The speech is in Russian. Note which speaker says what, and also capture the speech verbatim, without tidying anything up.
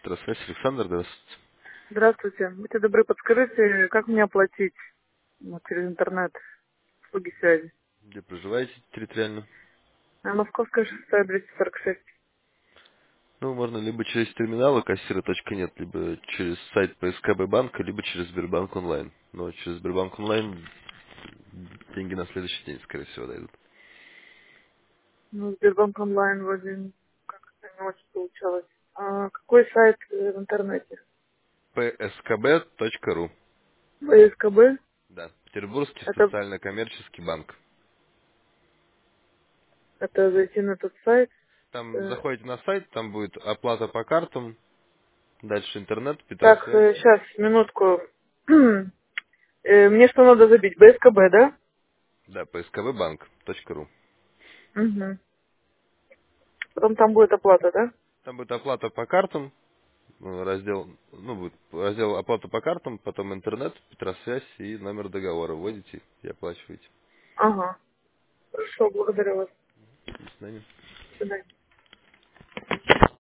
Speaker 1: Здравствуйте, Александр, здравствуйте.
Speaker 2: Здравствуйте. Будьте добры, подскажите, как мне оплатить ну, через интернет услуги связи?
Speaker 1: Где проживаете территориально?
Speaker 2: А Московская шестая, двести сорок шесть.
Speaker 1: Ну, можно либо через терминалы кассира точка нет, либо через сайт P S K B банка, либо через Сбербанк онлайн. Но через Сбербанк онлайн деньги на следующий день, скорее всего, дойдут.
Speaker 2: Ну, Сбербанк онлайн вроде как-то не очень получалось. А какой сайт э, в интернете?
Speaker 1: P S K B точка ru.
Speaker 2: ВСКБ?
Speaker 1: Да. Петербургский
Speaker 2: Это,
Speaker 1: социально-коммерческий банк.
Speaker 2: это зайти на тот сайт?
Speaker 1: Там
Speaker 2: Э,
Speaker 1: заходите на сайт, там будет оплата по картам, дальше интернет,
Speaker 2: Так,
Speaker 1: Петросвязь.
Speaker 2: сейчас, минутку. Э, Мне что надо забить? БСКБ, да?
Speaker 1: Да, P S K B банк точка ru.
Speaker 2: Угу. Потом там будет оплата, да?
Speaker 1: Там будет оплата по картам, э, раздел, ну, будет раздел оплата по картам, потом интернет, Петросвязь и номер договора вводите и оплачиваете.
Speaker 2: Ага. Хорошо, благодарю вас.
Speaker 1: До свидания.
Speaker 2: До свидания.